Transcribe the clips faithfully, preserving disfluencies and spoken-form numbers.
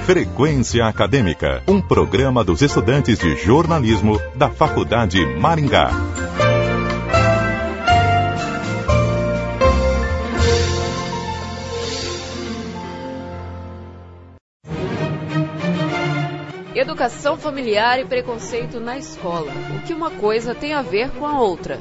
Frequência Acadêmica, um programa dos estudantes de jornalismo da Faculdade Maringá. Educação familiar e preconceito na escola. O que uma coisa tem a ver com a outra?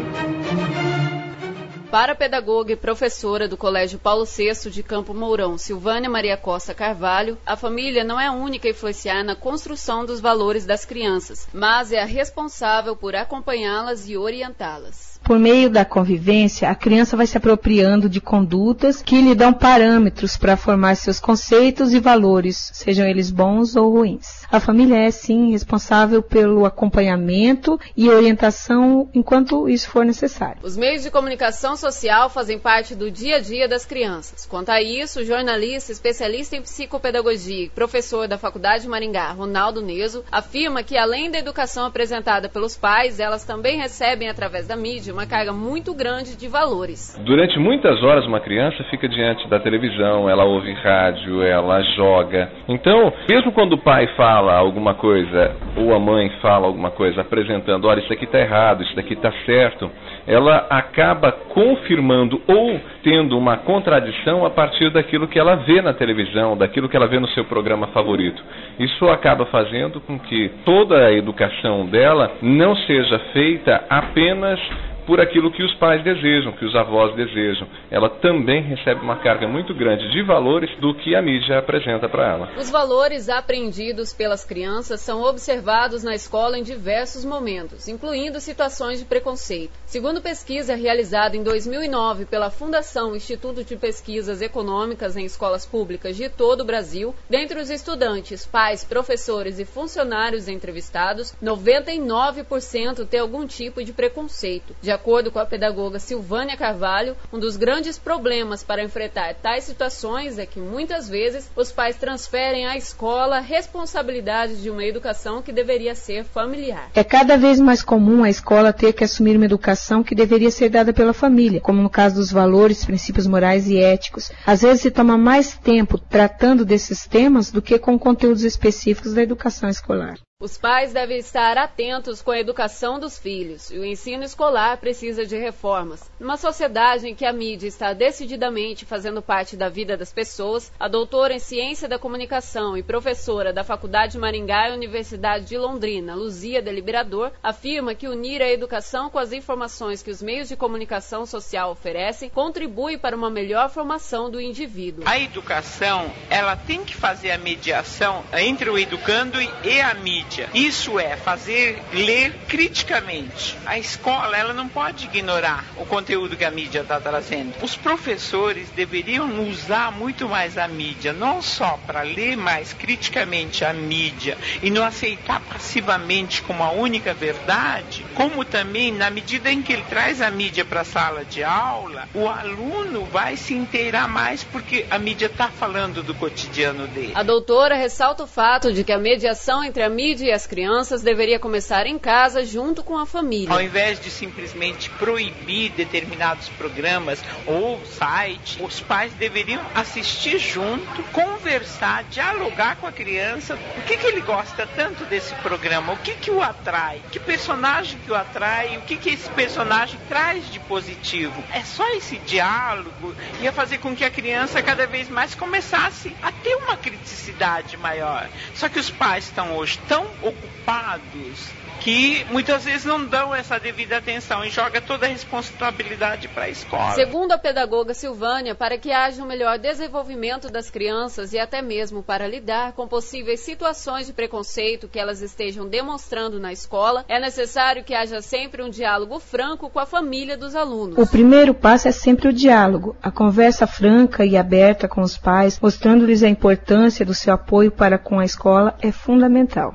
Para a pedagoga e professora do Colégio Paulo sexto de Campo Mourão, Silvânia Maria Costa Carvalho, a família não é a única a influenciar na construção dos valores das crianças, mas é a responsável por acompanhá-las e orientá-las. Por meio da convivência, a criança vai se apropriando de condutas que lhe dão parâmetros para formar seus conceitos e valores, sejam eles bons ou ruins. A família é, sim, responsável pelo acompanhamento e orientação enquanto isso for necessário. Os meios de comunicação social fazem parte do dia a dia das crianças. Quanto a isso, o jornalista, especialista em psicopedagogia e professor da Faculdade Maringá, Ronaldo Neso, afirma que, além da educação apresentada pelos pais, elas também recebem, através da mídia, uma carga muito grande de valores. Durante muitas horas uma criança fica diante da televisão, ela ouve rádio, ela joga. Então, mesmo quando o pai fala alguma coisa, ou a mãe fala alguma coisa, apresentando, olha, isso aqui está errado, isso daqui está certo, ela acaba confirmando ou tendo uma contradição a partir daquilo que ela vê na televisão, daquilo que ela vê no seu programa favorito. Isso acaba fazendo com que toda a educação dela não seja feita apenas por aquilo que os pais desejam, que os avós desejam. Ela também recebe uma carga muito grande de valores do que a mídia apresenta para ela. Os valores aprendidos pelas crianças são observados na escola em diversos momentos, incluindo situações de preconceito. Segundo pesquisa realizada em dois mil e nove pela Fundação Instituto de Pesquisas Econômicas em Escolas Públicas de todo o Brasil, dentre os estudantes, pais, professores e funcionários entrevistados, noventa e nove por cento têm algum tipo de preconceito. De De acordo com a pedagoga Silvânia Carvalho, um dos grandes problemas para enfrentar tais situações é que muitas vezes os pais transferem à escola a responsabilidade de uma educação que deveria ser familiar. É cada vez mais comum a escola ter que assumir uma educação que deveria ser dada pela família, como no caso dos valores, princípios morais e éticos. Às vezes se toma mais tempo tratando desses temas do que com conteúdos específicos da educação escolar. Os pais devem estar atentos com a educação dos filhos, e o ensino escolar precisa de reformas. Numa sociedade em que a mídia está decididamente fazendo parte da vida das pessoas, a doutora em Ciência da Comunicação e professora da Faculdade Maringá e Universidade de Londrina, Luzia Deliberador, afirma que unir a educação com as informações que os meios de comunicação social oferecem contribui para uma melhor formação do indivíduo. A educação, ela tem que fazer a mediação entre o educando e a mídia. Isso é fazer ler criticamente. A escola, ela não pode ignorar o conteúdo que a mídia está trazendo. Os professores deveriam usar muito mais a mídia, não só para ler mais criticamente a mídia e não aceitar passivamente como a única verdade, como também, na medida em que ele traz a mídia para a sala de aula, o aluno vai se inteirar mais porque a mídia está falando do cotidiano dele. A doutora ressalta o fato de que a mediação entre a mídia e as crianças deveria começar em casa, junto com a família. Ao invés de simplesmente proibir determinados programas ou sites, os pais deveriam assistir junto, conversar, dialogar com a criança. O que, que ele gosta tanto desse programa? O que, que o atrai? Que personagem que o atrai? O que, que esse personagem traz de positivo? É só esse diálogo ia fazer com que a criança cada vez mais começasse a ter uma criticidade maior. Só que os pais estão hoje tão ocupados que muitas vezes não dão essa devida atenção e joga toda a responsabilidade para a escola. Segundo a pedagoga Silvânia, para que haja um melhor desenvolvimento das crianças e até mesmo para lidar com possíveis situações de preconceito que elas estejam demonstrando na escola, é necessário que haja sempre um diálogo franco com a família dos alunos. O primeiro passo é sempre o diálogo, a conversa franca e aberta com os pais, mostrando-lhes a importância do seu apoio para com a escola é fundamental.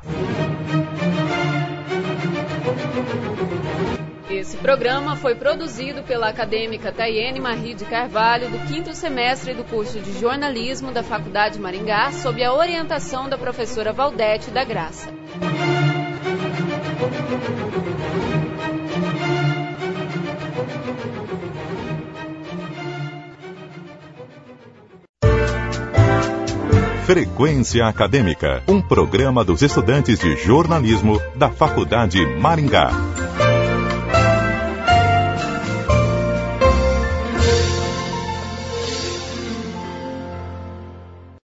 Esse programa foi produzido pela acadêmica Tayene Marie de Carvalho, do quinto semestre do curso de jornalismo da Faculdade Maringá, sob a orientação da professora Valdete da Graça. Frequência Acadêmica, um programa dos estudantes de jornalismo da Faculdade Maringá.